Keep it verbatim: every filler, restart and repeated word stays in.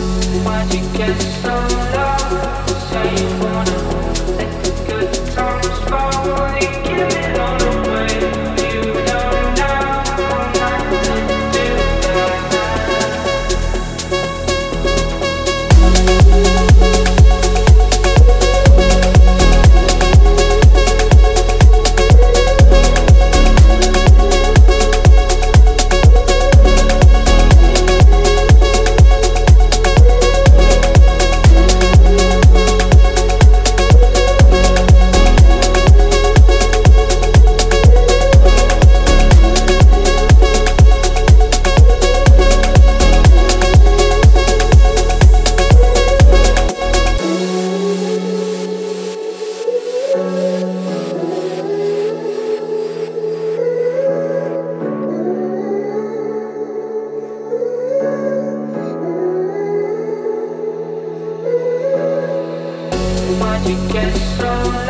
Why'd you get so lost? Say you wanna let the good times fall. You give it all away. You don't know not to do that. Why'd you get so